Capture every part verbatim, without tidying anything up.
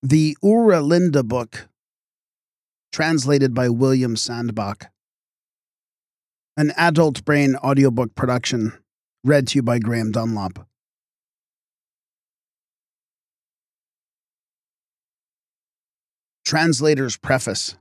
The Ura Linda book, translated by William Sandbach. An Adult Brain audiobook production, read to you by Graham Dunlop. Translator's Preface.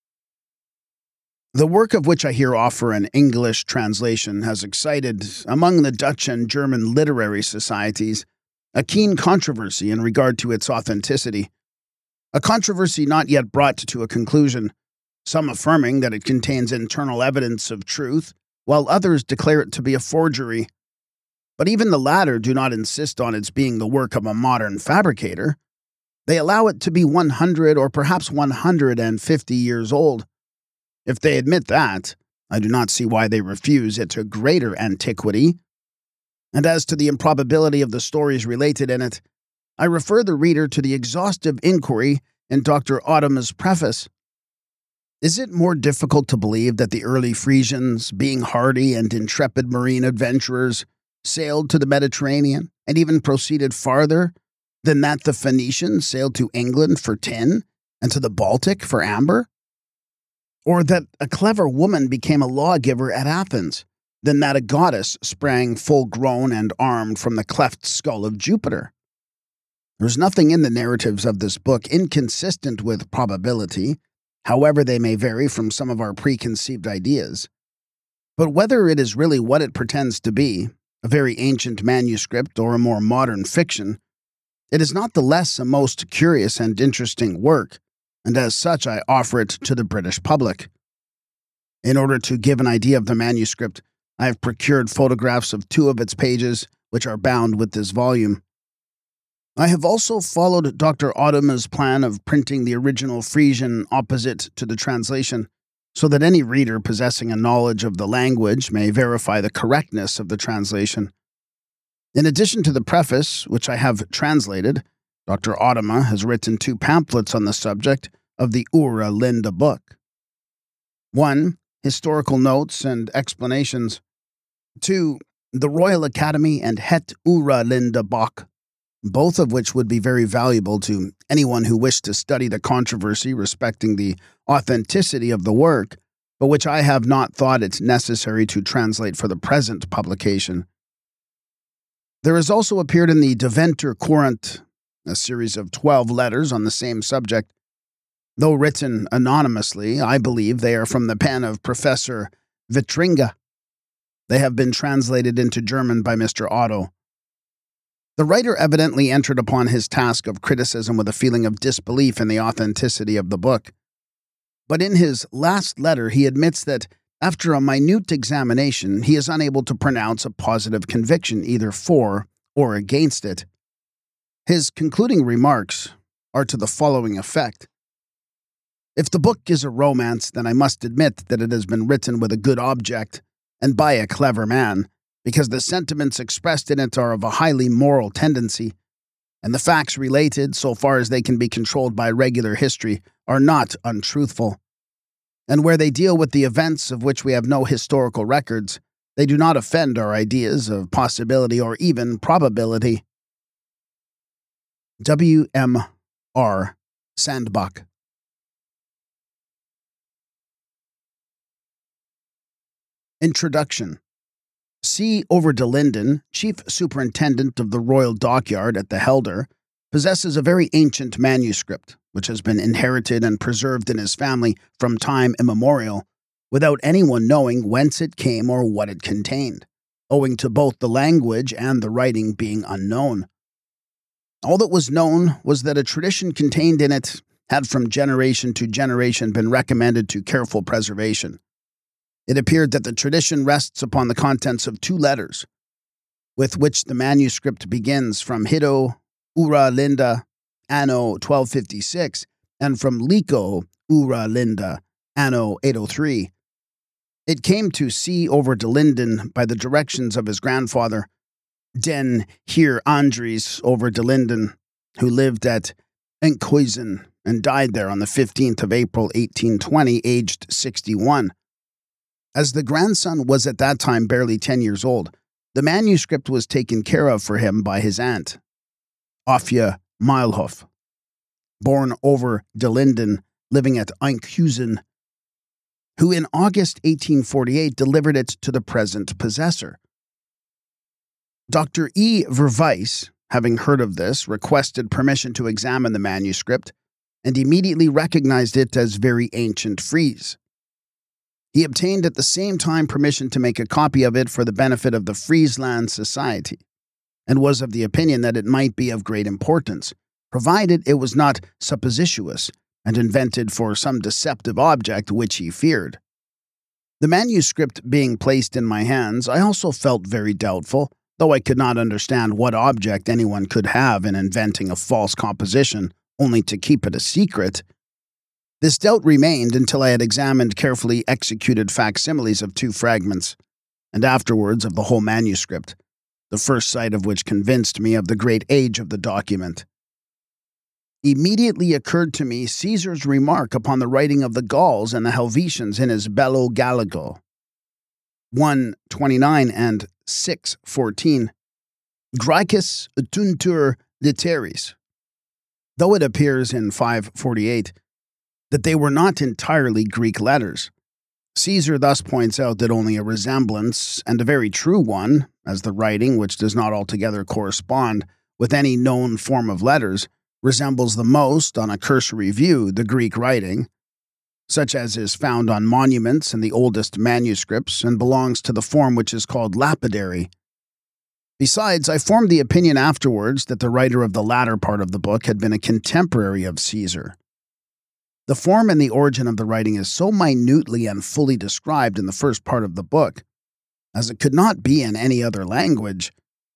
The work of which I here offer an English translation has excited, among the Dutch and German literary societies, a keen controversy in regard to its authenticity. A controversy not yet brought to a conclusion, some affirming that it contains internal evidence of truth, while others declare it to be a forgery. But even the latter do not insist on its being the work of a modern fabricator. They allow it to be one hundred or perhaps one hundred fifty years old. If they admit that, I do not see why they refuse its greater antiquity. And as to the improbability of the stories related in it, I refer the reader to the exhaustive inquiry in Doctor Ottema's preface. Is it more difficult to believe that the early Frisians, being hardy and intrepid marine adventurers, sailed to the Mediterranean and even proceeded farther than that the Phoenicians sailed to England for tin and to the Baltic for amber? Or that a clever woman became a lawgiver at Athens, than that a goddess sprang full-grown and armed from the cleft skull of Jupiter? There's nothing in the narratives of this book inconsistent with probability, however they may vary from some of our preconceived ideas. But whether it is really what it pretends to be, a very ancient manuscript or a more modern fiction, it is not the less a most curious and interesting work, and as such I offer it to the British public. In order to give an idea of the manuscript, I have procured photographs of two of its pages, which are bound with this volume. I have also followed Doctor Ottema's plan of printing the original Frisian opposite to the translation, so that any reader possessing a knowledge of the language may verify the correctness of the translation. In addition to the preface, which I have translated, Doctor Ottema has written two pamphlets on the subject of the Ura Linda book. One, Historical Notes and Explanations. Two, The Royal Academy and Het Ura Linda Boek, both of which would be very valuable to anyone who wished to study the controversy respecting the authenticity of the work, but which I have not thought it necessary to translate for the present publication. There has also appeared in the Deventer Courant a series of twelve letters on the same subject. Though written anonymously, I believe they are from the pen of Professor Vitringa. They have been translated into German by Mister Otto. The writer evidently entered upon his task of criticism with a feeling of disbelief in the authenticity of the book. But in his last letter he admits that, after a minute examination, he is unable to pronounce a positive conviction either for or against it. His concluding remarks are to the following effect. If the book is a romance, then I must admit that it has been written with a good object and by a clever man, because the sentiments expressed in it are of a highly moral tendency, and the facts related, so far as they can be controlled by regular history, are not untruthful. And where they deal with the events of which we have no historical records, they do not offend our ideas of possibility or even probability. W M R Sandbach. Introduction. C. Over de Linden, Chief Superintendent of the Royal Dockyard at the Helder, possesses a very ancient manuscript, which has been inherited and preserved in his family from time immemorial, without anyone knowing whence it came or what it contained, owing to both the language and the writing being unknown. All that was known was that a tradition contained in it had from generation to generation been recommended to careful preservation. It appeared that the tradition rests upon the contents of two letters, with which the manuscript begins from Hiddo Ura Linda, anno twelve fifty-six, and from Lico Ura Linda, anno eight oh three. It came to C. Over de Linden by the directions of his grandfather, Den Heer Andries Over de Linden, who lived at Enkhuizen and died there on the fifteenth of April, eighteen twenty, aged sixty-one. As the grandson was at that time barely ten years old, the manuscript was taken care of for him by his aunt, Afia Mylhof. born over de Linden, living at Enkhuizen, who in August eighteen forty-eight delivered it to the present possessor. Doctor E. Verwijs, having heard of this, requested permission to examine the manuscript and immediately recognized it as very ancient Fries. He obtained at the same time permission to make a copy of it for the benefit of the Friesland Society, and was of the opinion that it might be of great importance, provided it was not supposititious and invented for some deceptive object which he feared. The manuscript being placed in my hands, I also felt very doubtful, though I could not understand what object anyone could have in inventing a false composition only to keep it a secret. This doubt remained until I had examined carefully executed facsimiles of two fragments, and afterwards of the whole manuscript, the first sight of which convinced me of the great age of the document. Immediately occurred to me Caesar's remark upon the writing of the Gauls and the Helvetians in his Bello Gallico, one twenty-nine and six fourteen, Graecus tuntur litteris, though it appears in five forty-eight that they were not entirely Greek letters. Caesar thus points out that only a resemblance, and a very true one, as the writing, which does not altogether correspond with any known form of letters, resembles the most, on a cursory view, the Greek writing, such as is found on monuments and the oldest manuscripts, and belongs to the form which is called lapidary. Besides, I formed the opinion afterwards that the writer of the latter part of the book had been a contemporary of Caesar. The form and the origin of the writing is so minutely and fully described in the first part of the book, as it could not be in any other language.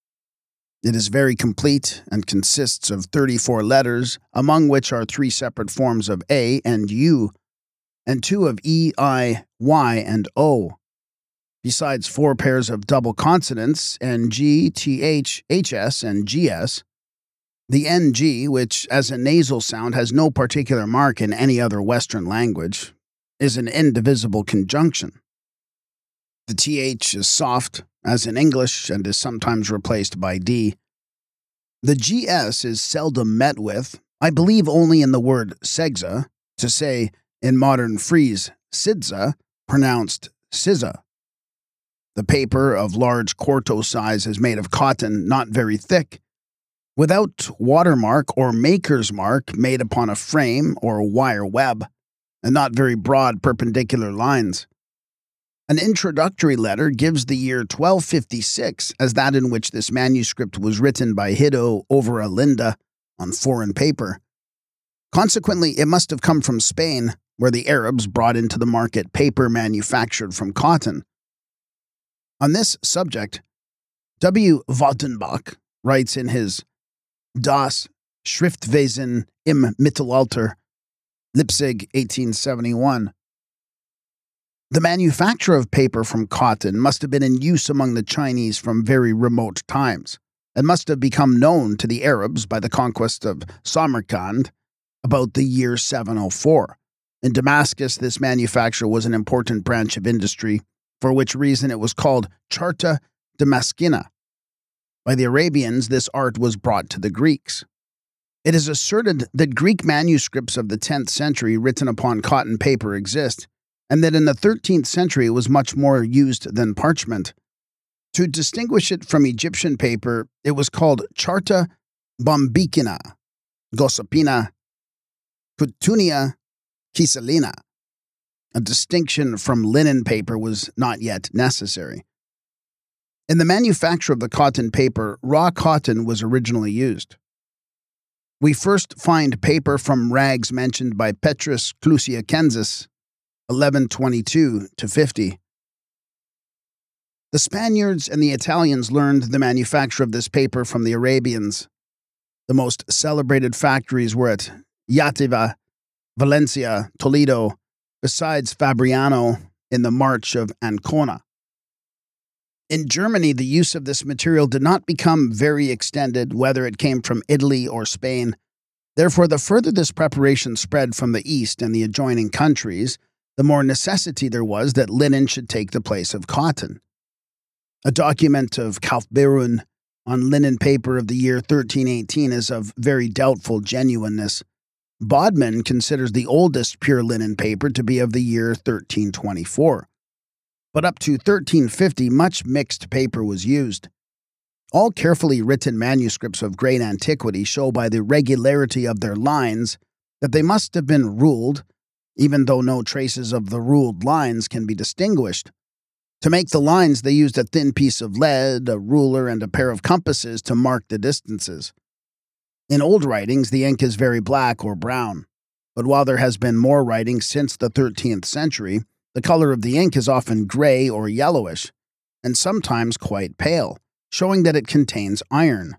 It is very complete and consists of thirty-four letters, among which are three separate forms of A and U, and two of E, I, Y, and O, besides four pairs of double consonants, N G, T H, H S, and G S. The N G, which as a nasal sound has no particular mark in any other Western language, is an indivisible conjunction. The T H is soft, as in English, and is sometimes replaced by D. The G S is seldom met with, I believe only in the word segza, to say, in modern Fries, sidza, pronounced sizza. The paper, of large quarto size, is made of cotton not very thick, without watermark or maker's mark made upon a frame or wire web, and not very broad perpendicular lines. An introductory letter gives the year twelve fifty-six as that in which this manuscript was written by Hiddo over a Linda on foreign paper. Consequently, it must have come from Spain, where the Arabs brought into the market paper manufactured from cotton. On this subject, W. Wattenbach writes in his Das Schriftwesen im Mittelalter, Leipzig, eighteen seventy-one, the manufacture of paper from cotton must have been in use among the Chinese from very remote times, and must have become known to the Arabs by the conquest of Samarkand about the year seven oh four. In Damascus, this manufacture was an important branch of industry, for which reason it was called Charta Damascina. By the Arabians, this art was brought to the Greeks. It is asserted that Greek manuscripts of the tenth century written upon cotton paper exist, and that in the thirteenth century it was much more used than parchment. To distinguish it from Egyptian paper, it was called Charta Bombicina, Gossipina, Cutunia, Kisalina. A distinction from linen paper was not yet necessary. In the manufacture of the cotton paper, raw cotton was originally used. We first find paper from rags mentioned by Petrus Clusiacensis, eleven twenty-two to fifty. The Spaniards and the Italians learned the manufacture of this paper from the Arabians. The most celebrated factories were at Yativa, Valencia, Toledo, besides Fabriano in the March of Ancona. In Germany, the use of this material did not become very extended, whether it came from Italy or Spain. Therefore, the further this preparation spread from the east and the adjoining countries, the more necessity there was that linen should take the place of cotton. A document of Kaufbeuren on linen paper of the year thirteen eighteen is of very doubtful genuineness, Bodman considers the oldest pure linen paper to be of the year thirteen twenty-four. But up to thirteen fifty, much mixed paper was used. All carefully written manuscripts of great antiquity show by the regularity of their lines that they must have been ruled, even though no traces of the ruled lines can be distinguished. To make the lines, they used a thin piece of lead, a ruler, and a pair of compasses to mark the distances. In old writings, the ink is very black or brown, but while there has been more writing since the thirteenth century, the color of the ink is often gray or yellowish, and sometimes quite pale, showing that it contains iron.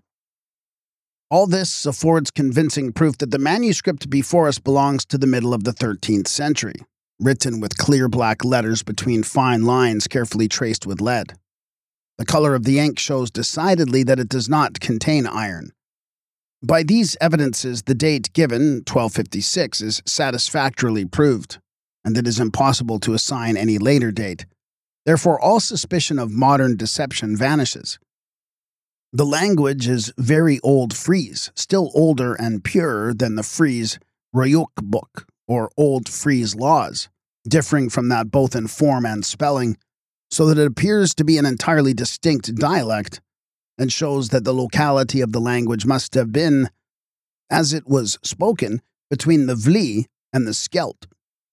All this affords convincing proof that the manuscript before us belongs to the middle of the thirteenth century, written with clear black letters between fine lines carefully traced with lead. The color of the ink shows decidedly that it does not contain iron. By these evidences, the date given, twelve fifty-six, is satisfactorily proved, and it is impossible to assign any later date. Therefore, all suspicion of modern deception vanishes. The language is very old Frese, still older and purer than the Frese Ryuk book, or Old Frese laws, differing from that both in form and spelling, so that it appears to be an entirely distinct dialect, and shows that the locality of the language must have been, as it was spoken, between the Vli and the Skelt.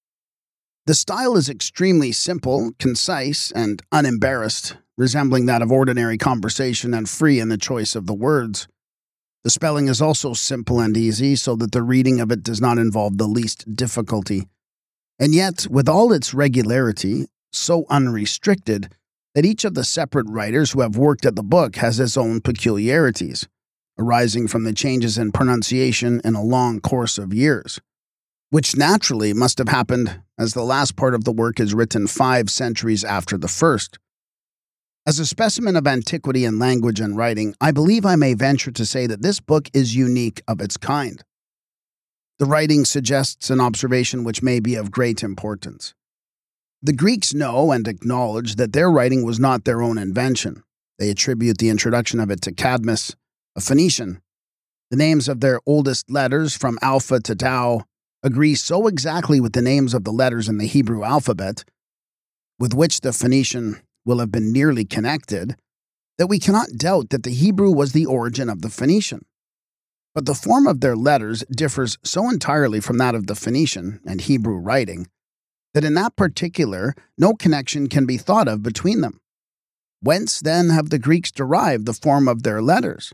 The style is extremely simple, concise, and unembarrassed, resembling that of ordinary conversation and free in the choice of the words. The spelling is also simple and easy, so that the reading of it does not involve the least difficulty. And yet, with all its regularity, so unrestricted, that each of the separate writers who have worked at the book has his own peculiarities, arising from the changes in pronunciation in a long course of years, which naturally must have happened as the last part of the work is written five centuries after the first. As a specimen of antiquity in language and writing, I believe I may venture to say that this book is unique of its kind. The writing suggests an observation which may be of great importance. The Greeks know and acknowledge that their writing was not their own invention. They attribute the introduction of it to Cadmus, a Phoenician. The names of their oldest letters, from Alpha to Tau, agree so exactly with the names of the letters in the Hebrew alphabet, with which the Phoenician will have been nearly connected, that we cannot doubt that the Hebrew was the origin of the Phoenician. But the form of their letters differs so entirely from that of the Phoenician and Hebrew writing that in that particular no connection can be thought of between them. Whence then have the Greeks derived the form of their letters?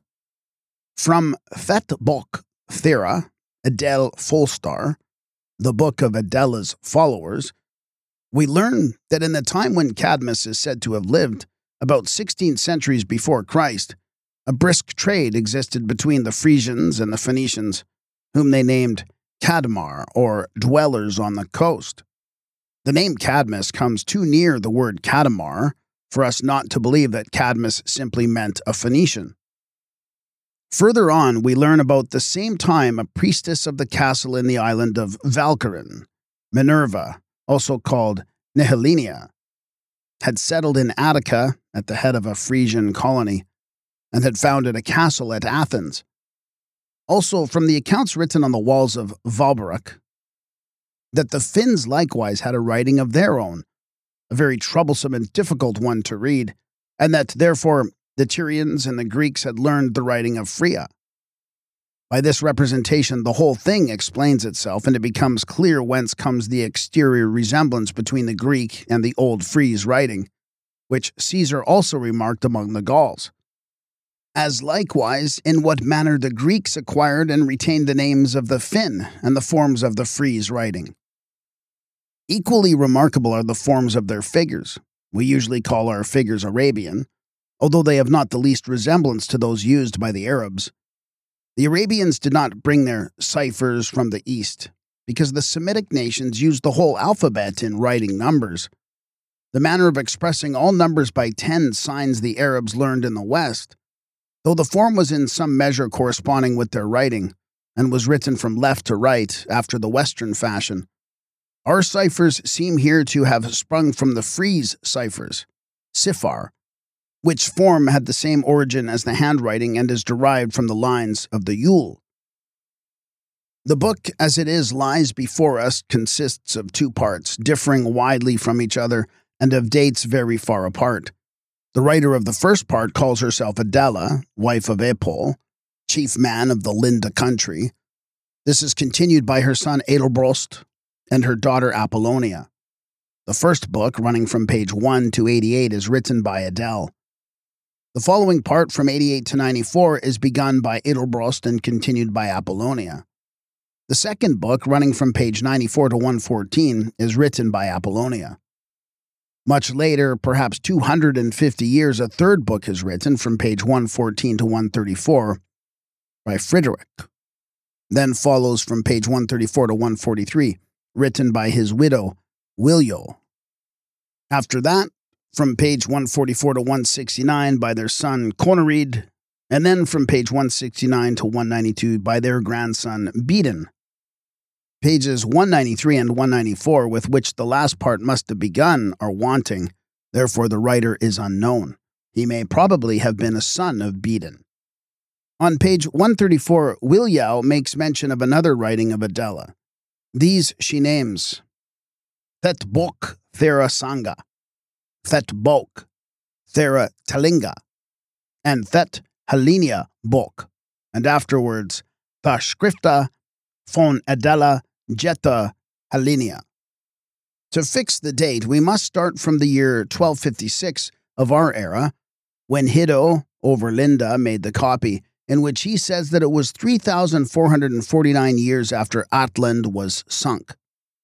From Fet Bok Thera, Adel Folstar, the book of Adela's followers, we learn that in the time when Cadmus is said to have lived, about sixteen centuries before Christ, a brisk trade existed between the Frisians and the Phoenicians, whom they named Cadmar, or dwellers on the coast. The name Cadmus comes too near the word Cadmar for us not to believe that Cadmus simply meant a Phoenician. Further on, we learn about the same time a priestess of the castle in the island of Valkyrien, Minerva, also called Nehelenia, had settled in Attica at the head of a Frisian colony, and had founded a castle at Athens. Also, from the accounts written on the walls of Valbarok, that the Finns likewise had a writing of their own, a very troublesome and difficult one to read, and that, therefore, the Tyrians and the Greeks had learned the writing of Phrygia. By this representation, the whole thing explains itself, and it becomes clear whence comes the exterior resemblance between the Greek and the Old Frese writing, which Caesar also remarked among the Gauls. As likewise, in what manner the Greeks acquired and retained the names of the Finn and the forms of the Frese writing. Equally remarkable are the forms of their figures. We usually call our figures Arabian, although they have not the least resemblance to those used by the Arabs. The Arabians did not bring their ciphers from the East, because the Semitic nations used the whole alphabet in writing numbers. The manner of expressing all numbers by ten signs the Arabs learned in the West, though the form was in some measure corresponding with their writing, and was written from left to right after the Western fashion. Our ciphers seem here to have sprung from the Frese ciphers, Sifar, which form had the same origin as the handwriting and is derived from the lines of the Yule. The book, as it is, lies before us, consists of two parts, differing widely from each other and of dates very far apart. The writer of the first part calls herself Adela, wife of Epol, chief man of the Linda country. This is continued by her son Edelbrost and her daughter Apollonia. The first book, running from page one to eighty-eight, is written by Adele. The following part, from eighty-eight to ninety-four, is begun by Edelbrost and continued by Apollonia. The second book, running from page ninety-four to one fourteen, is written by Apollonia. Much later, perhaps two hundred fifty years, a third book is written from page one fourteen to one thirty-four by Frederick. Then follows from page one thirty-four to one forty-three, written by his widow, Willio. After that, from page one forty-four to one sixty-nine by their son, Conorid, and then from page one sixty-nine to one ninety-two by their grandson, Beaton. Pages one ninety-three and one ninety-four, with which the last part must have begun, are wanting, therefore the writer is unknown. He may probably have been a son of Beaton. On page one thirty-four, Willio makes mention of another writing of Adela. These she names Thet Bok Thera Sanga, Thet Bok Thera Talinga, and Thet Halinia Bok, and afterwards Tha Skrifta von Adela Jetta Halinia. To fix the date, we must start from the year twelve fifty-six of our era, when Hiddo over Linda made the copy, in which he says that it was three thousand four hundred forty-nine years after Atland was sunk.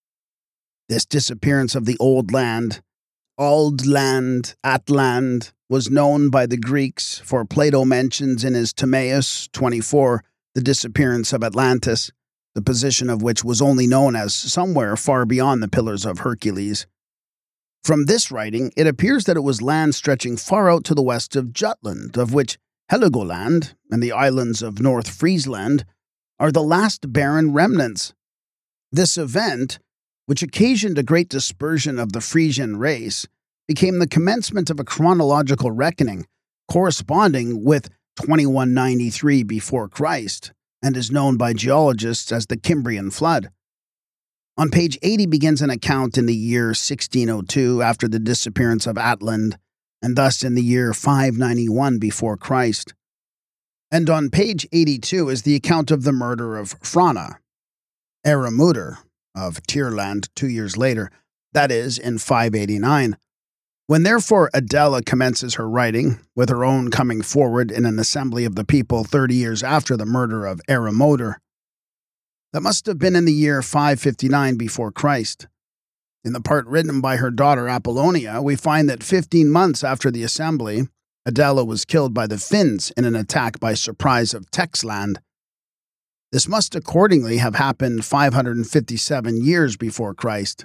This disappearance of the old land, Auld land, Atland, was known by the Greeks, for Plato mentions in his Timaeus twenty-four the disappearance of Atlantis, the position of which was only known as somewhere far beyond the Pillars of Hercules. From this writing, it appears that it was land stretching far out to the west of Jutland, of which Heligoland and the islands of North Friesland are the last barren remnants. This event, which occasioned a great dispersion of the Frisian race, became the commencement of a chronological reckoning corresponding with twenty-one ninety-three before Christ, and is known by geologists as the Cambrian Flood. On page eighty begins an account in the year sixteen oh two after the disappearance of Atland, and thus in the year five ninety-one before Christ. And on page eighty-two is the account of the murder of Frana, Eremuter, of Tierland two years later, that is, in five eighty-nine. When therefore Adela commences her writing, with her own coming forward in an assembly of the people thirty years after the murder of Eremoter, that must have been in the year five fifty-nine before Christ. In the part written by her daughter Apollonia, we find that fifteen months after the assembly, Adela was killed by the Finns in an attack by surprise of Texland. This must accordingly have happened five hundred fifty-seven years before Christ.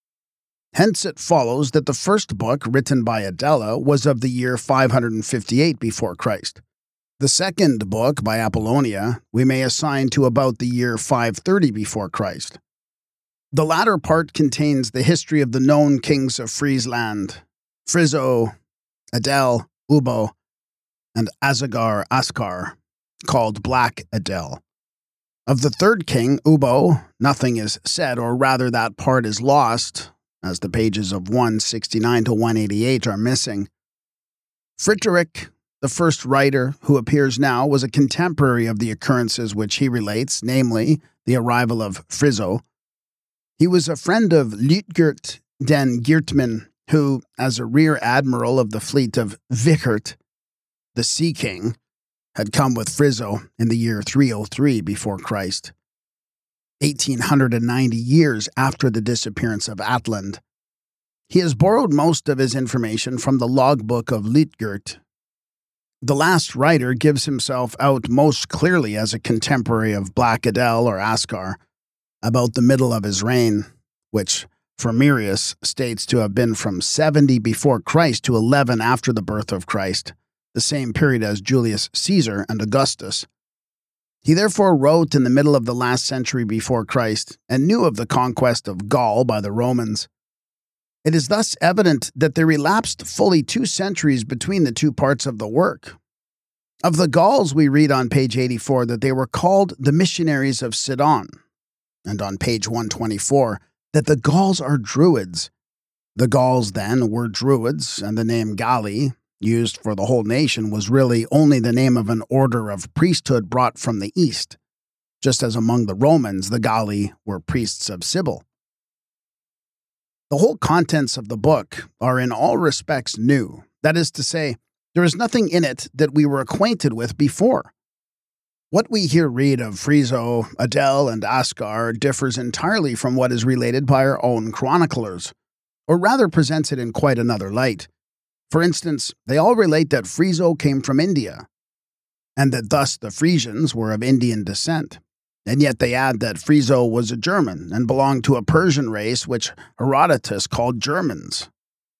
Hence it follows that the first book written by Adela was of the year five hundred fifty-eight before Christ. The second book by Apollonia we may assign to about the year five thirty before Christ. The latter part contains the history of the known kings of Friesland, Friso, Adel, Ubo, and Azagar Askar, called Black Adel. Of the third king, Ubo, nothing is said, or rather that part is lost, as the pages of one sixty-nine to one eighty-eight are missing. Frederick, the first writer who appears now, was a contemporary of the occurrences which he relates, namely, the arrival of Friso. He was a friend of Liutgert den Geertman, who, as a rear admiral of the fleet of Wichert, the Sea King, had come with Friso in the year three oh three before Christ, eighteen ninety years after the disappearance of Atland. He has borrowed most of his information from the logbook of Liutgert. The last writer gives himself out most clearly as a contemporary of Black Adel or Askar, about the middle of his reign, which Fromerius states to have been from seventy before Christ to eleven after the birth of Christ, the same period as Julius Caesar and Augustus. He therefore wrote in the middle of the last century before Christ, and knew of the conquest of Gaul by the Romans. It is thus evident that there elapsed fully two centuries between the two parts of the work. Of the Gauls we read on page eighty-four that they were called the missionaries of Sidon, and on page one twenty-four, that the Gauls are Druids. The Gauls, then, were Druids, and the name Galli, used for the whole nation, was really only the name of an order of priesthood brought from the east, just as among the Romans the Galli were priests of Cybele. The whole contents of the book are in all respects new. That is to say, there is nothing in it that we were acquainted with before. What we here read of Friso, Adel, and Ascar differs entirely from what is related by our own chroniclers, or rather presents it in quite another light. For instance, they all relate that Friso came from India, and that thus the Frisians were of Indian descent. And yet they add that Friso was a German and belonged to a Persian race which Herodotus called Germans,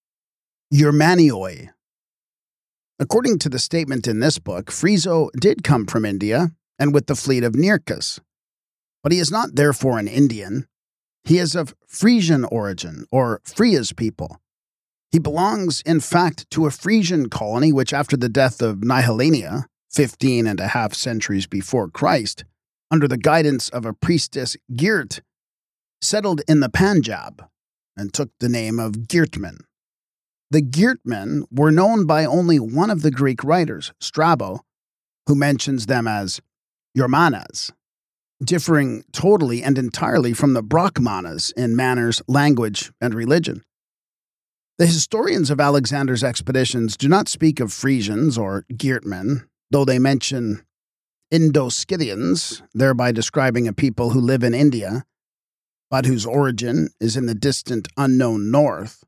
Germanioi. According to the statement in this book, Friso did come from India and with the fleet of Nearchus. But he is not therefore an Indian. He is of Frisian origin, or Fria's people. He belongs, in fact, to a Frisian colony which, after the death of Nehelenia, fifteen and a half centuries before Christ, under the guidance of a priestess Girt, settled in the Panjab and took the name of Girtmen. The Girtmen were known by only one of the Greek writers, Strabo, who mentions them as Yormanas, differing totally and entirely from the Brahmanas in manners, language, and religion. The historians of Alexander's expeditions do not speak of Frisians or Girtmen, though they mention Indo-Scythians, thereby describing a people who live in India, but whose origin is in the distant unknown north.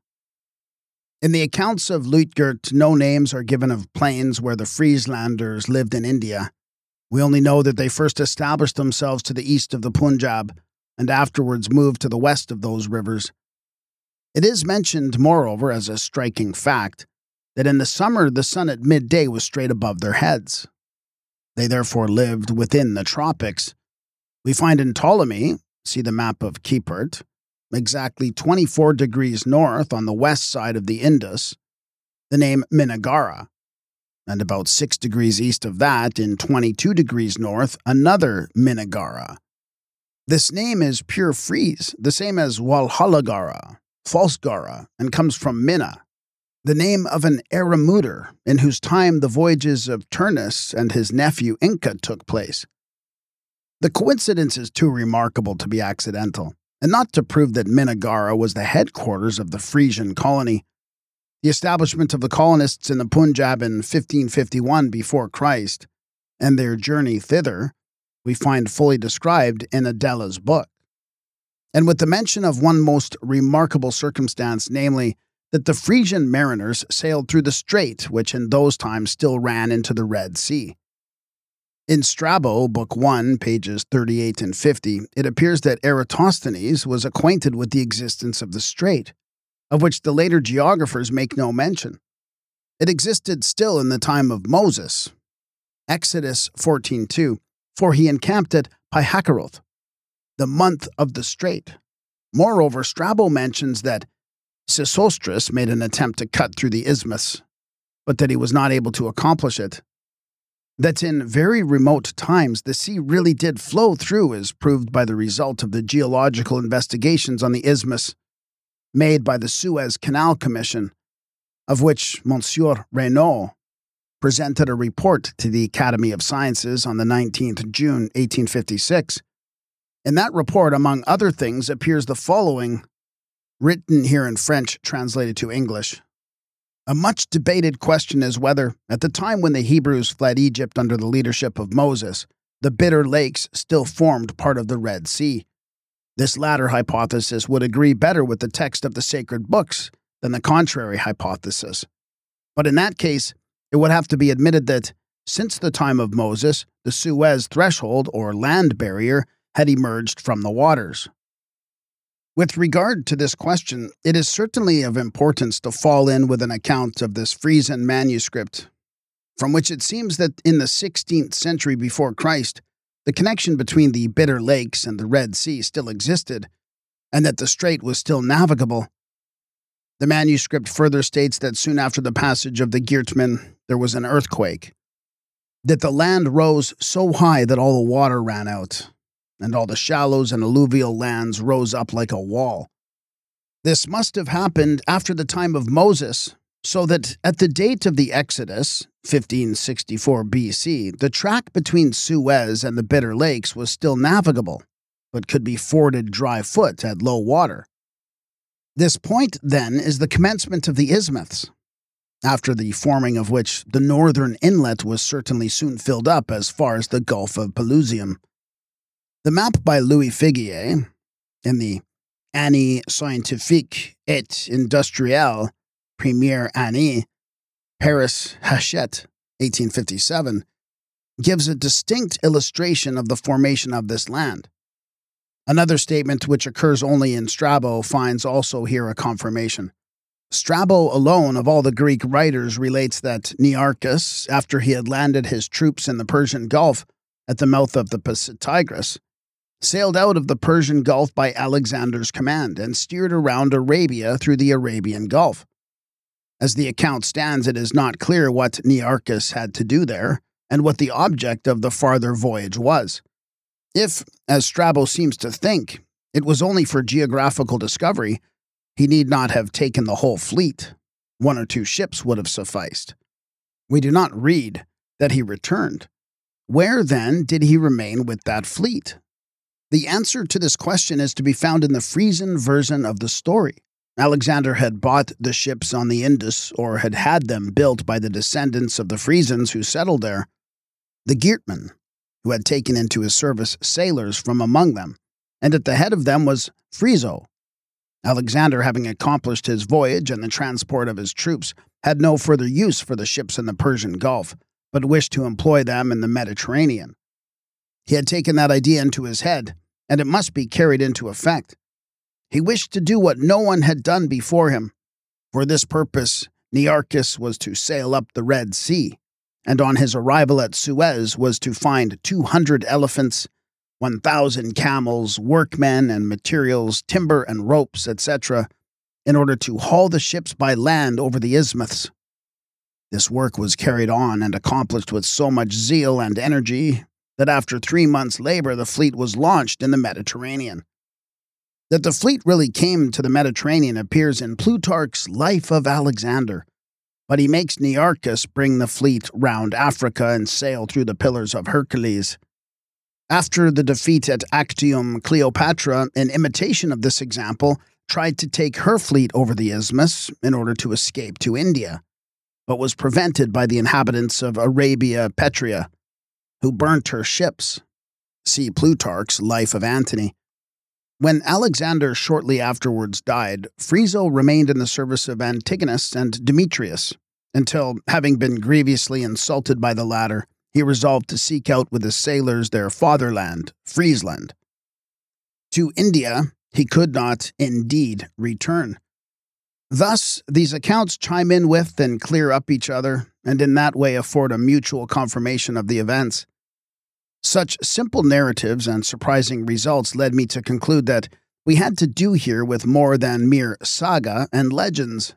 In the accounts of Luitgert, no names are given of plains where the Frieslanders lived in India. We only know that they first established themselves to the east of the Punjab, and afterwards moved to the west of those rivers. It is mentioned, moreover, as a striking fact, that in the summer the sun at midday was straight above their heads. They therefore lived within the tropics. We find in Ptolemy, see the map of Kiepert, exactly twenty-four degrees north on the west side of the Indus, the name Minagara, and about six degrees east of that, in twenty-two degrees north, another Minagara. This name is pure Fries, the same as Walhallagara, Falsgara, and comes from Minna, the name of an Aramuter, in whose time the voyages of Turnus and his nephew Inca took place. The coincidence is too remarkable to be accidental, and not to prove that Minagara was the headquarters of the Frisian colony. The establishment of the colonists in the Punjab in fifteen fifty-one before Christ, and their journey thither, we find fully described in Adela's book. And with the mention of one most remarkable circumstance, namely, that the Frisian mariners sailed through the strait which in those times still ran into the Red Sea. In Strabo, Book one, pages thirty-eight and fifty, it appears that Eratosthenes was acquainted with the existence of the strait, of which the later geographers make no mention. It existed still in the time of Moses, Exodus fourteen two, for he encamped at Pi-hakeroth, the month of the strait. Moreover, Strabo mentions that Sesostris made an attempt to cut through the isthmus, but that he was not able to accomplish it. That in very remote times the sea really did flow through is proved by the result of the geological investigations on the isthmus made by the Suez Canal Commission, of which Monsieur Reynaud presented a report to the Academy of Sciences on the nineteenth of June, eighteen fifty-six. In that report, among other things, appears the following, written here in French, translated to English. A much debated question is whether, at the time when the Hebrews fled Egypt under the leadership of Moses, the Bitter Lakes still formed part of the Red Sea. This latter hypothesis would agree better with the text of the sacred books than the contrary hypothesis. But in that case, it would have to be admitted that, since the time of Moses, the Suez threshold, or land barrier, had emerged from the waters. With regard to this question, it is certainly of importance to fall in with an account of this Frisian manuscript, from which it seems that in the sixteenth century before Christ, the connection between the Bitter Lakes and the Red Sea still existed, and that the strait was still navigable. The manuscript further states that soon after the passage of the Girtmen, there was an earthquake, that the land rose so high that all the water ran out, and all the shallows and alluvial lands rose up like a wall. This must have happened after the time of Moses, so that at the date of the Exodus, fifteen sixty-four B C, the track between Suez and the Bitter Lakes was still navigable, but could be forded dry foot at low water. This point, then, is the commencement of the isthmus, after the forming of which the northern inlet was certainly soon filled up as far as the Gulf of Pelusium. The map by Louis Figuier, in the Année scientifique et industrielle, première année, Paris, Hachette, eighteen fifty-seven, gives a distinct illustration of the formation of this land. Another statement which occurs only in Strabo finds also here a confirmation. Strabo alone of all the Greek writers relates that Nearchus, after he had landed his troops in the Persian Gulf at the mouth of the Tigris, sailed out of the Persian Gulf by Alexander's command and steered around Arabia through the Arabian Gulf. As the account stands, it is not clear what Nearchus had to do there and what the object of the farther voyage was. If, as Strabo seems to think, it was only for geographical discovery, he need not have taken the whole fleet. One or two ships would have sufficed. We do not read that he returned. Where, then, did he remain with that fleet? The answer to this question is to be found in the Frisian version of the story. Alexander had bought the ships on the Indus, or had had them built by the descendants of the Frisians who settled there, the Geertmen, who had taken into his service sailors from among them, and at the head of them was Friso. Alexander, having accomplished his voyage and the transport of his troops, had no further use for the ships in the Persian Gulf, but wished to employ them in the Mediterranean. He had taken that idea into his head, and it must be carried into effect. He wished to do what no one had done before him. For this purpose, Nearchus was to sail up the Red Sea, and on his arrival at Suez was to find two hundred elephants, one thousand camels, workmen and materials, timber and ropes, et cetera, in order to haul the ships by land over the isthmus. This work was carried on and accomplished with so much zeal and energy that after three months' labor the fleet was launched in the Mediterranean. That the fleet really came to the Mediterranean appears in Plutarch's Life of Alexander, but he makes Nearchus bring the fleet round Africa and sail through the Pillars of Hercules. After the defeat at Actium, Cleopatra, in imitation of this example, tried to take her fleet over the isthmus in order to escape to India, but was prevented by the inhabitants of Arabia Petrea, who burnt her ships. See Plutarch's Life of Antony. When Alexander shortly afterwards died, Friso remained in the service of Antigonus and Demetrius, until, having been grievously insulted by the latter, he resolved to seek out with his sailors their fatherland, Friesland. To India he could not, indeed, return. Thus, these accounts chime in with and clear up each other, and in that way afford a mutual confirmation of the events. Such simple narratives and surprising results led me to conclude that we had to do here with more than mere saga and legends.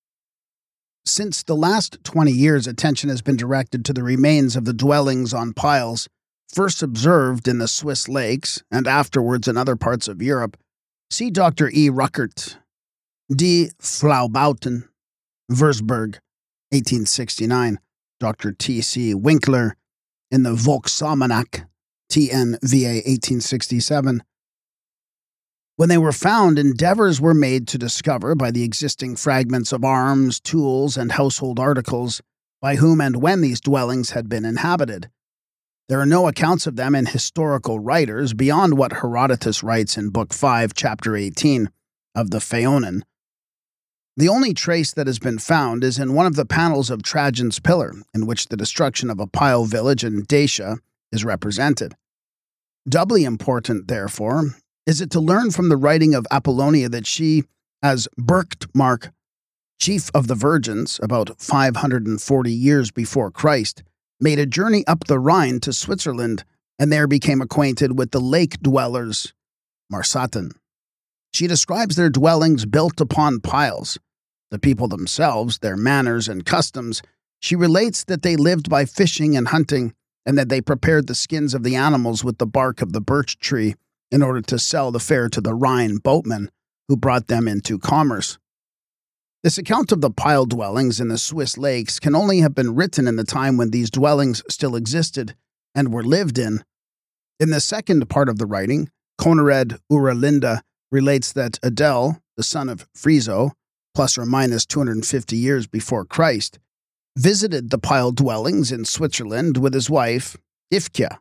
Since the last twenty years, attention has been directed to the remains of the dwellings on piles, first observed in the Swiss lakes and afterwards in other parts of Europe. See Doctor E. Ruckert, Die Flaubauten, Würzburg, eighteen sixty-nine, Doctor T C Winkler, in the Volksalmanach, T N V A eighteen sixty-seven. When they were found, endeavors were made to discover, by the existing fragments of arms, tools, and household articles, by whom and when these dwellings had been inhabited. There are no accounts of them in historical writers beyond what Herodotus writes in Book five, Chapter eighteen, of the Phaonon. The only trace that has been found is in one of the panels of Trajan's Pillar, in which the destruction of a pile village in Dacia is represented. Doubly important, therefore, is it to learn from the writing of Apollonia that she, as Berchtmark, chief of the virgins, about five hundred forty years before Christ, made a journey up the Rhine to Switzerland, and there became acquainted with the lake dwellers, Marsaten. She describes their dwellings built upon piles. The people themselves, their manners and customs, she relates that they lived by fishing and hunting, and that they prepared the skins of the animals with the bark of the birch tree in order to sell the fare to the Rhine boatmen who brought them into commerce. This account of the pile dwellings in the Swiss lakes can only have been written in the time when these dwellings still existed and were lived in. In the second part of the writing, Coenred Uralinde relates that Edel, the son of Friso, plus or minus two hundred fifty years before Christ, visited the pile dwellings in Switzerland with his wife, Ifkja.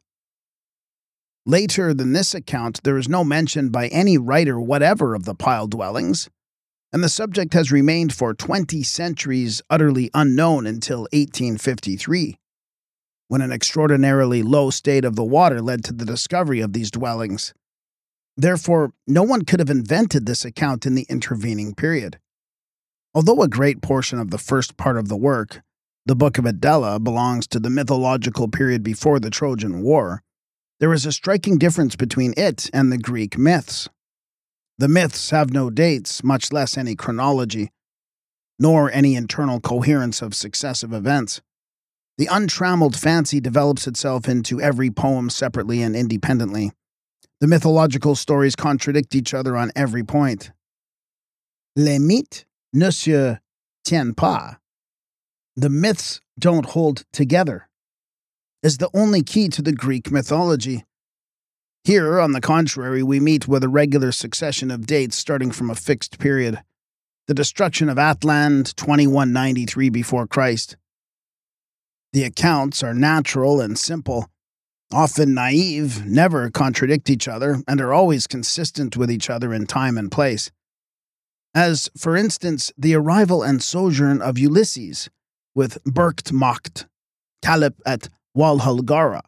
Later than this account, there is no mention by any writer whatever of the pile dwellings, and the subject has remained for twenty centuries utterly unknown until eighteen fifty-three, when an extraordinarily low state of the water led to the discovery of these dwellings. Therefore, no one could have invented this account in the intervening period. Although a great portion of the first part of the work, the Book of Edela, belongs to the mythological period before the Trojan War, there is a striking difference between it and the Greek myths. The myths have no dates, much less any chronology, nor any internal coherence of successive events. The untrammeled fancy develops itself into every poem separately and independently. The mythological stories contradict each other on every point. Les mythes ne se tiennent pas. The myths don't hold together, is the only key to the Greek mythology. Here, on the contrary, we meet with a regular succession of dates starting from a fixed period. The destruction of Atland, twenty-one ninety-three before Christ. The accounts are natural and simple, often naive, never contradict each other, and are always consistent with each other in time and place. As, for instance, the arrival and sojourn of Ulysses with Berchtmacht, Calip at Walhallgara.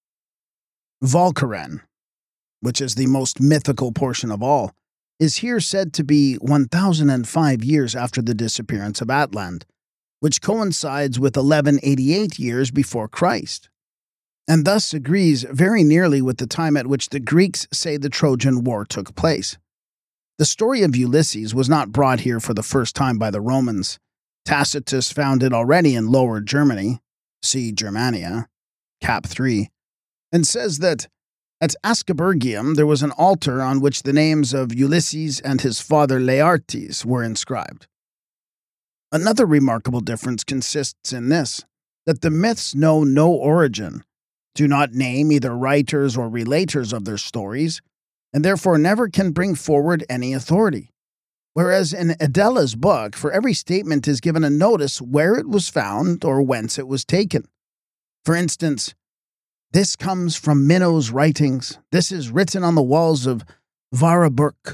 Walcheren, which is the most mythical portion of all, is here said to be one thousand five years after the disappearance of Atland, which coincides with eleven eighty-eight years before Christ, and thus agrees very nearly with the time at which the Greeks say the Trojan War took place. The story of Ulysses was not brought here for the first time by the Romans. Tacitus found it already in Lower Germany, see Germania, cap three, and says that at Ascabergium there was an altar on which the names of Ulysses and his father Laertes were inscribed. Another remarkable difference consists in this, that the myths know no origin, do not name either writers or relators of their stories, and therefore never can bring forward any authority. Whereas in Edela's book, for every statement is given a notice where it was found or whence it was taken. For instance, this comes from Minnow's writings. This is written on the walls of Varaburg.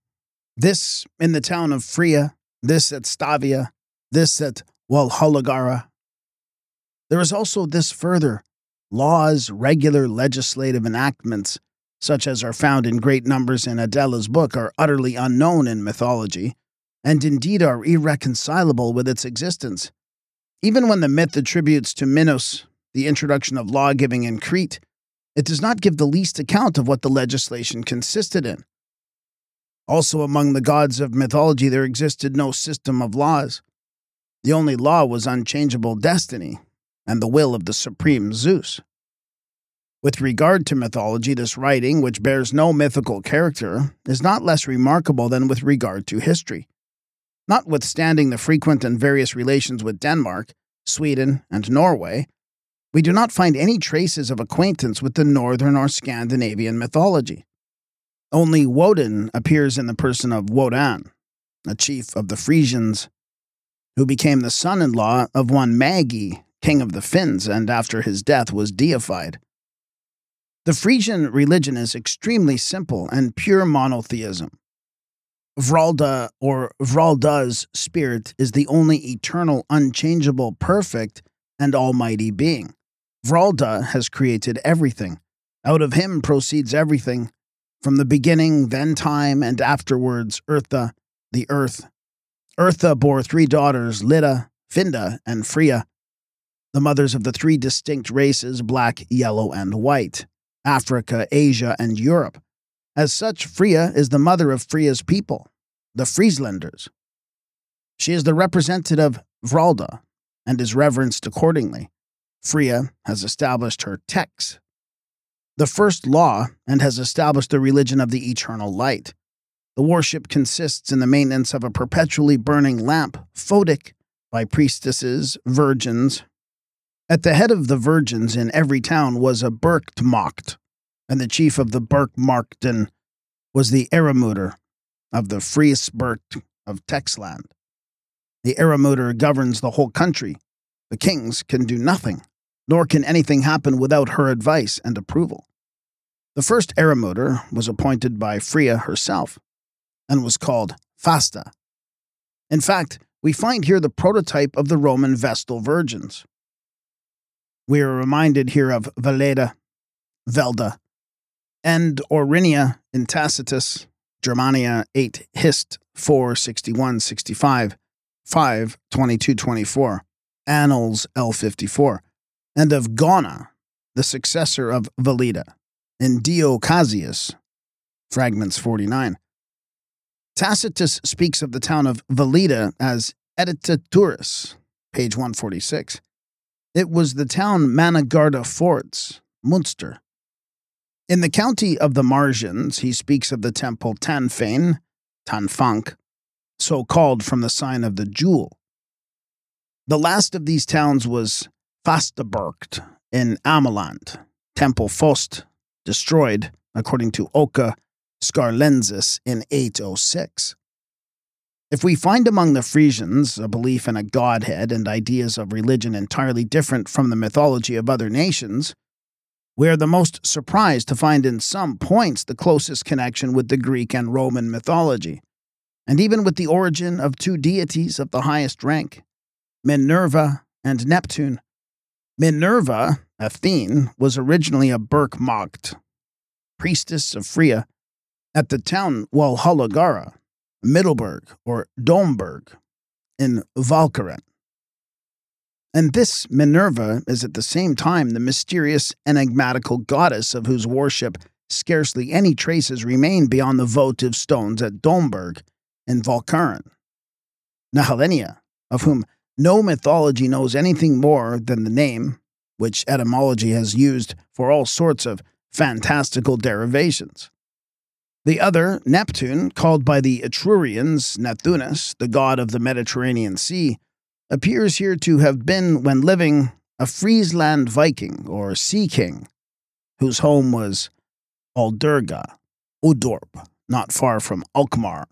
This in the town of Phria. This at Stavia. This at Walhallgara. There is also this further. Laws, regular legislative enactments, such as are found in great numbers in Edela's book, are utterly unknown in mythology, and indeed are irreconcilable with its existence. Even when the myth attributes to Minos the introduction of law-giving in Crete, it does not give the least account of what the legislation consisted in. Also among the gods of mythology there existed no system of laws. The only law was unchangeable destiny, and the will of the supreme Zeus. With regard to mythology, this writing, which bears no mythical character, is not less remarkable than with regard to history. Notwithstanding the frequent and various relations with Denmark, Sweden, and Norway, we do not find any traces of acquaintance with the northern or Scandinavian mythology. Only Woden appears in the person of Wodan, a chief of the Frisians, who became the son-in-law of one Magi, king of the Finns, and after his death was deified. The Frisian religion is extremely simple and pure monotheism. Vralda or Vralda's spirit is the only eternal, unchangeable, perfect, and almighty being. Vralda has created everything. Out of him proceeds everything. From the beginning, then time, and afterwards Eartha, the earth. Eartha bore three daughters, Lida, Finda, and Phria, the mothers of the three distinct races, black, yellow, and white, Africa, Asia, and Europe. As such, Phria is the mother of Phria's people, the Frieslanders. She is the representative of Vralda, and is reverenced accordingly. Freya has established her text, the first law, and has established the religion of the eternal light. The worship consists in the maintenance of a perpetually burning lamp, Photic, by priestesses, virgins. At the head of the virgins in every town was a Burgtmacht, and the chief of the Burgmarkten was the Eremuter of the Friesburg of Texland. The Eremuter governs the whole country. The kings can do nothing, nor can anything happen without her advice and approval. The first Eremuter was appointed by Freya herself, and was called Fasta. In fact, we find here the prototype of the Roman Vestal Virgins. We are reminded here of Veleda, Velda, and Aurinia in Tacitus, Germania eight Hist. four sixty-one sixty-five, five twenty-two twenty-four, Annals L fifty-four, and of Gona, the successor of Veleda, in Dio Cassius, fragments forty-nine. Tacitus speaks of the town of Veleda as Editaturis, page one forty-six. It was the town Managarda Forts, Munster. In the county of the Marsians, he speaks of the temple Tanfane, Tanfank, so called from the sign of the jewel. The last of these towns was Fastaburgt in Ameland, Temple Fost, destroyed, according to Oka Scarlensis, in eight oh six. If we find among the Frisians a belief in a godhead and ideas of religion entirely different from the mythology of other nations, we are the most surprised to find in some points the closest connection with the Greek and Roman mythology, and even with the origin of two deities of the highest rank, Minerva and Neptune. Minerva, Athene, was originally a Burgmacht, priestess of Freya, at the town Walhallagara, Middelburg, or Domburg, in Valkeren. And this Minerva is at the same time the mysterious, enigmatical goddess of whose worship scarcely any traces remain beyond the votive stones at Domburg in Valkeren. Nehelenia, of whom no mythology knows anything more than the name, which etymology has used for all sorts of fantastical derivations. The other, Neptune, called by the Etrurians Neptunus, the god of the Mediterranean Sea, appears here to have been, when living, a Friesland Viking or sea king, whose home was Aldurga, Udorp, not far from Alkmaar.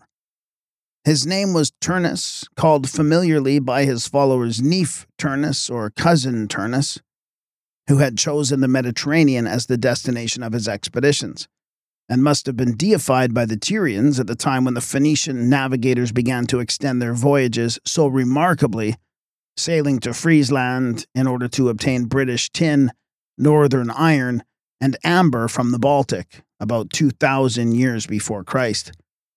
His name was Turnus, called familiarly by his followers Neef Turnus or Cousin Turnus, who had chosen the Mediterranean as the destination of his expeditions, and must have been deified by the Tyrians at the time when the Phoenician navigators began to extend their voyages so remarkably, sailing to Friesland in order to obtain British tin, northern iron, and amber from the Baltic, about two thousand years before Christ.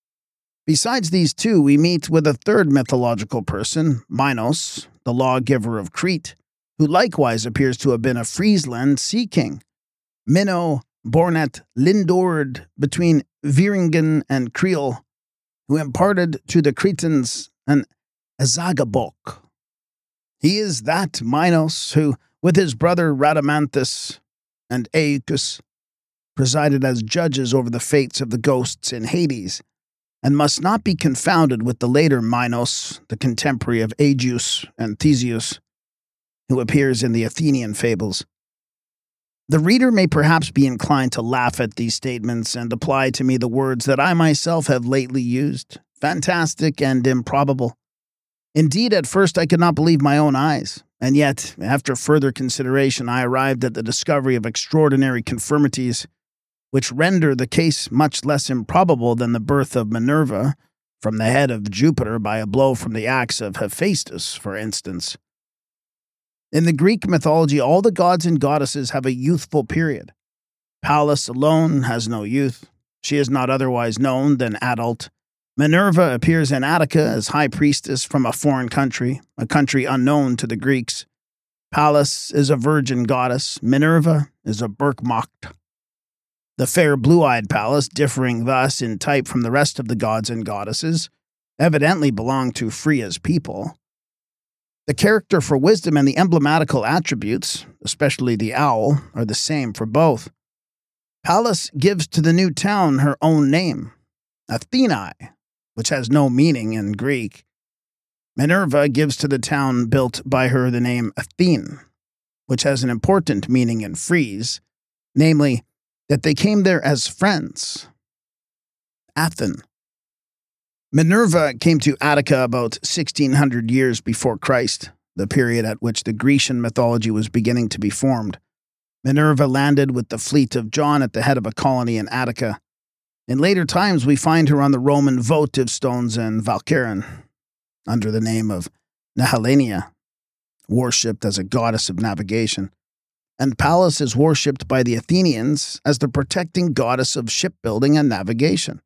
Besides these two, we meet with a third mythological person, Minos, the lawgiver of Crete, who likewise appears to have been a Friesland sea king. Minno, born at Lindord between Wieringen and Kriel, who imparted to the Cretans an Azagabok. He is that Minos who, with his brother Rhadamanthus and Aeacus, presided as judges over the fates of the ghosts in Hades, and must not be confounded with the later Minos, the contemporary of Aegeus and Theseus, who appears in the Athenian fables. The reader may perhaps be inclined to laugh at these statements and apply to me the words that I myself have lately used, fantastic and improbable. Indeed, at first I could not believe my own eyes, and yet, after further consideration, I arrived at the discovery of extraordinary confirmities, which render the case much less improbable than the birth of Minerva from the head of Jupiter by a blow from the axe of Hephaestus, for instance. In the Greek mythology, all the gods and goddesses have a youthful period. Pallas alone has no youth. She is not otherwise known than adult. Minerva appears in Attica as high priestess from a foreign country, a country unknown to the Greeks. Pallas is a virgin goddess. Minerva is a Burgmacht. The fair blue-eyed Pallas, differing thus in type from the rest of the gods and goddesses, evidently belonged to Freya's people. The character for wisdom and the emblematical attributes, especially the owl, are the same for both. Pallas gives to the new town her own name, Athenae, which has no meaning in Greek. Minerva gives to the town built by her the name Athene, which has an important meaning in Frese, namely, that they came there as friends. Athen. Minerva came to Attica about sixteen hundred years before Christ, the period at which the Grecian mythology was beginning to be formed. Minerva landed with the fleet of John at the head of a colony in Attica. In later times, we find her on the Roman votive stones in Valkyrien, under the name of Nehelenia, worshipped as a goddess of navigation. And Pallas is worshipped by the Athenians as the protecting goddess of shipbuilding and navigation.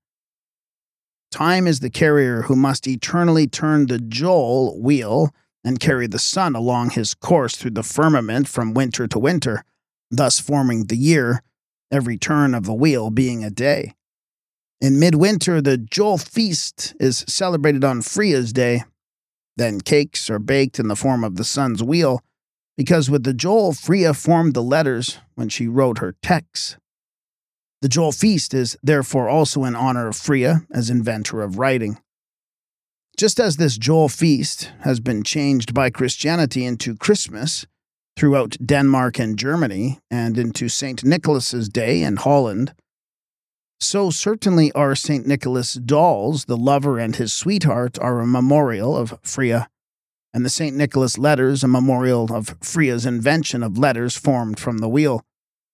Time is the carrier who must eternally turn the Joel wheel and carry the sun along his course through the firmament from winter to winter, thus forming the year, every turn of the wheel being a day. In midwinter, the Joel feast is celebrated on Freya's day. Then cakes are baked in the form of the sun's wheel, because with the Joel, Freya formed the letters when she wrote her texts. The Joel feast is therefore also in honor of Freya as inventor of writing. Just as this Joel feast has been changed by Christianity into Christmas throughout Denmark and Germany, and into Saint Nicholas's Day in Holland, so certainly are Saint Nicholas dolls, the lover and his sweetheart, are a memorial of Freya, and the Saint Nicholas letters a memorial of Freya's invention of letters formed from the wheel.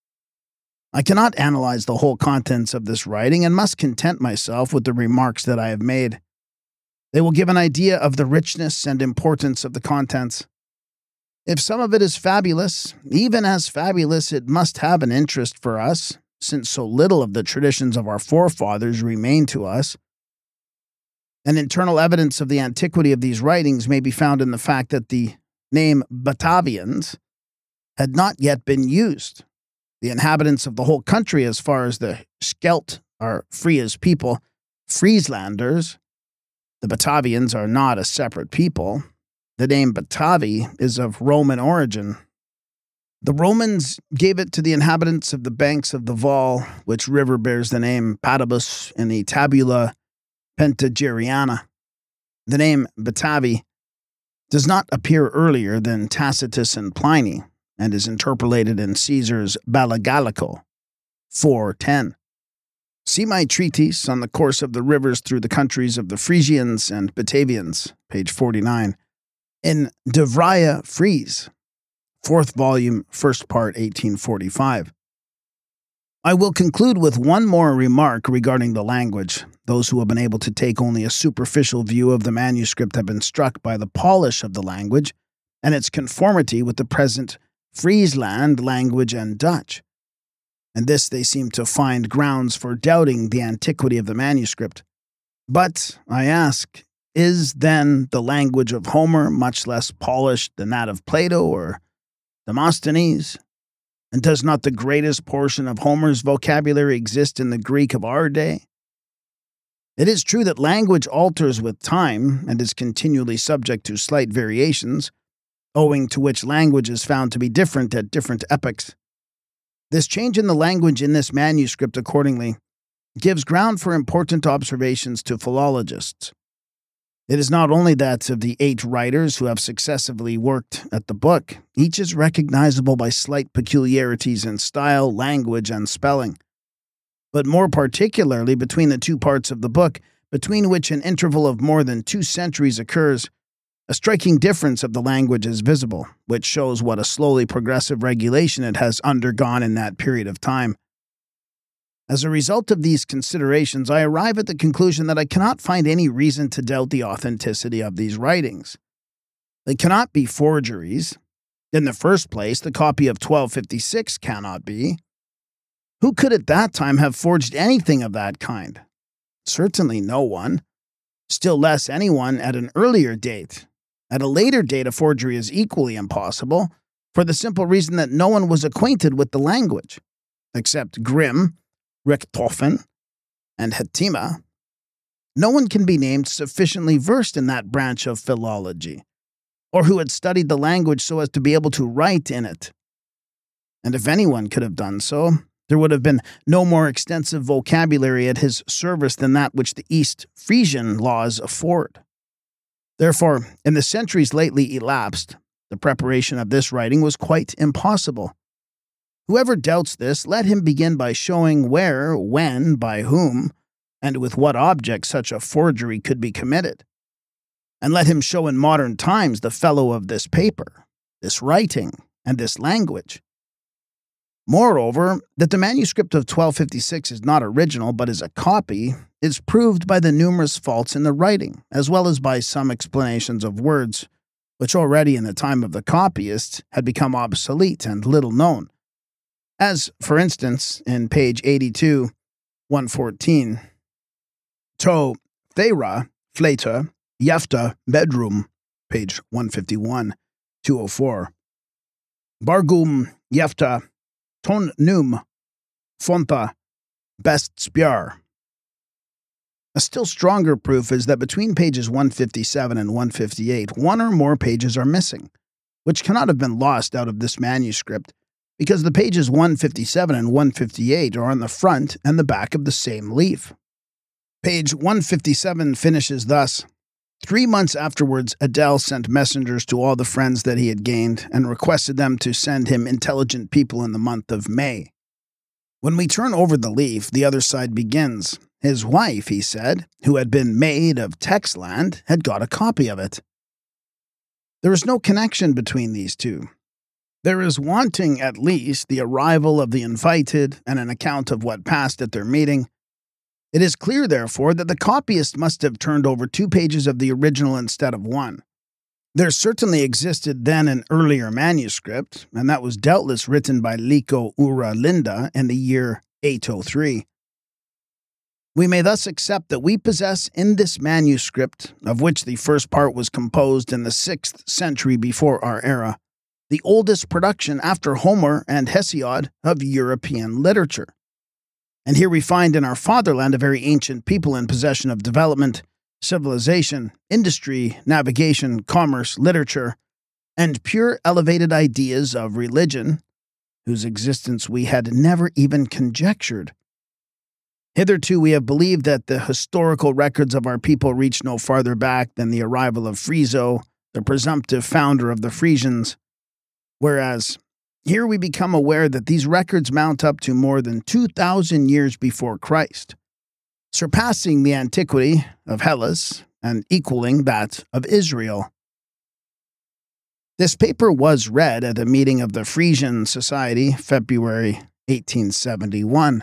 I cannot analyze the whole contents of this writing and must content myself with the remarks that I have made. They will give an idea of the richness and importance of the contents. If some of it is fabulous, even as fabulous it must have an interest for us, since so little of the traditions of our forefathers remain to us. An internal evidence of the antiquity of these writings may be found in the fact that the name Batavians had not yet been used. The inhabitants of the whole country, as far as the Scelt are Freya's people, Frieslanders, the Batavians are not a separate people. The name Batavi is of Roman origin. The Romans gave it to the inhabitants of the banks of the Val, which river bears the name Patibus in the Tabula Pentagiriana. The name Batavi does not appear earlier than Tacitus and Pliny, and is interpolated in Caesar's Bala Gallico, four ten. See my treatise on the course of the rivers through the countries of the Frisians and Batavians, page forty-nine, in De Vrije Fries, fourth volume, first part, eighteen forty-five. I will conclude with one more remark regarding the language. Those who have been able to take only a superficial view of the manuscript have been struck by the polish of the language and its conformity with the present Friesland language and Dutch. And this they seem to find grounds for doubting the antiquity of the manuscript. But, I ask, is then the language of Homer much less polished than that of Plato or Demosthenes? And does not the greatest portion of Homer's vocabulary exist in the Greek of our day? It is true that language alters with time and is continually subject to slight variations, owing to which language is found to be different at different epochs. This change in the language in this manuscript, accordingly, gives ground for important observations to philologists. It is not only that of the eight writers who have successively worked at the book, each is recognizable by slight peculiarities in style, language, and spelling, but more particularly between the two parts of the book, between which an interval of more than two centuries occurs, a striking difference of the language is visible, which shows what a slowly progressive regulation it has undergone in that period of time. As a result of these considerations, I arrive at the conclusion that I cannot find any reason to doubt the authenticity of these writings. They cannot be forgeries. In the first place, the copy of twelve fifty-six cannot be. Who could at that time have forged anything of that kind? Certainly no one. Still less anyone at an earlier date. At a later date, a forgery is equally impossible, for the simple reason that no one was acquainted with the language, except Grimm, Richthofen, and Hettima. No one can be named sufficiently versed in that branch of philology. or who had studied the language so as to be able to write in it. And if anyone could have done so, there would have been no more extensive vocabulary at his service than that which the East Frisian laws afford. Therefore, in the centuries lately elapsed, the preparation of this writing was quite impossible. Whoever doubts this, let him begin by showing where, when, by whom, and with what object such a forgery could be committed. And let him show in modern times the fellow of this paper, this writing, and this language. Moreover, that the manuscript of twelve fifty-six is not original but is a copy is proved by the numerous faults in the writing, as well as by some explanations of words which already in the time of the copyist had become obsolete and little known. As, for instance, in page eighty-two, one fourteen, To Thera, Fleta, Yefta, Bedroom, page one fifty-one, two oh four, Bargum, Yefta, Ton Num, Fonta, Best Spjar. A still stronger proof is that between pages one fifty-seven and one fifty-eight, one or more pages are missing, which cannot have been lost out of this manuscript, because the pages one fifty-seven and one fifty-eight are on the front and the back of the same leaf. Page one fifty-seven finishes thus. Three months afterwards, Adel sent messengers to all the friends that he had gained and requested them to send him intelligent people in the month of May. When we turn over the leaf, the other side begins. His wife, he said, who had been maid of Texland, had got a copy of it. There is no connection between these two. There is wanting, at least, the arrival of the invited and an account of what passed at their meeting. It is clear, therefore, that the copyist must have turned over two pages of the original instead of one. There certainly existed then an earlier manuscript, and that was doubtless written by Lico Ura Linda in the year eight oh three. We may thus accept that we possess in this manuscript, of which the first part was composed in the sixth century before our era, the oldest production after Homer and Hesiod of European literature. And here we find in our fatherland a very ancient people in possession of development, civilization, industry, navigation, commerce, literature, and pure elevated ideas of religion, whose existence we had never even conjectured. Hitherto we have believed that the historical records of our people reach no farther back than the arrival of Friso, the presumptive founder of the Frisians, whereas here we become aware that these records mount up to more than two thousand years before Christ, surpassing the antiquity of Hellas and equaling that of Israel. This paper was read at a meeting of the Frisian Society, February eighteen seventy-one.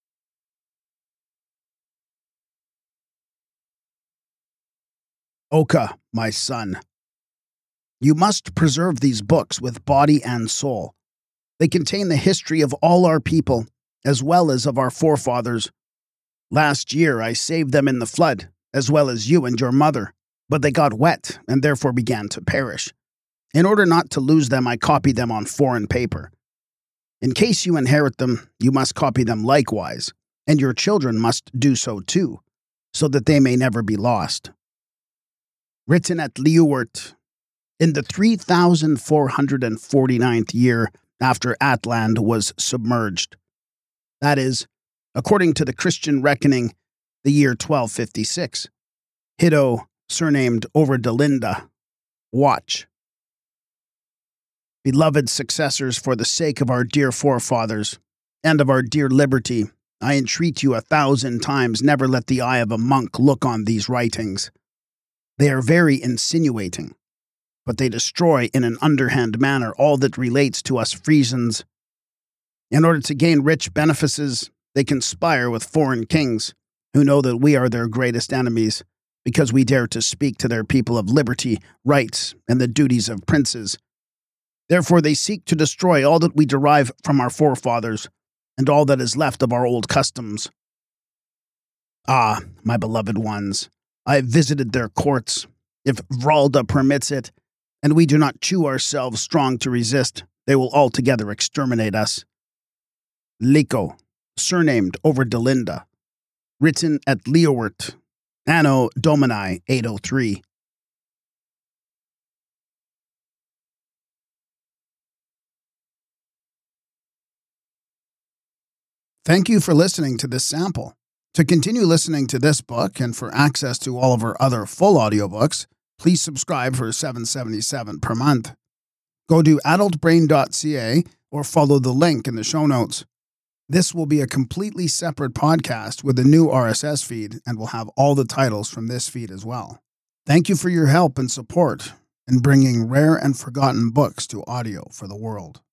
Oka, my son, you must preserve these books with body and soul. They contain the history of all our people, as well as of our forefathers. Last year I saved them in the flood, as well as you and your mother, but they got wet and therefore began to perish. In order not to lose them, I copied them on foreign paper. In case you inherit them, you must copy them likewise, and your children must do so too, so that they may never be lost. Written at Leeuwert, in the three thousand four hundred forty-ninth year after Atland was submerged. That is, according to the Christian reckoning, the year twelve fifty-six. Hiddo, surnamed Overdelinda. Watch. Beloved successors, for the sake of our dear forefathers, and of our dear liberty, I entreat you a thousand times never let the eye of a monk look on these writings. They are very insinuating, but they destroy in an underhand manner all that relates to us Frisians. In order to gain rich benefices, they conspire with foreign kings, who know that we are their greatest enemies, because we dare to speak to their people of liberty, rights, and the duties of princes. Therefore they seek to destroy all that we derive from our forefathers, and all that is left of our old customs. Ah, my beloved ones, I have visited their courts. If Vralda permits it, and we do not chew ourselves strong to resist, they will altogether exterminate us. Lico, surnamed Overdelinda, written at Leeuwert, Anno Domini eight oh three. Thank you for listening to this sample. To continue listening to this book and for access to all of our other full audiobooks, please subscribe for seven dollars and seventy-seven cents per month. Go to adult brain dot c a or follow the link in the show notes. This will be a completely separate podcast with a new R S S feed and will have all the titles from this feed as well. Thank you for your help and support in bringing rare and forgotten books to audio for the world.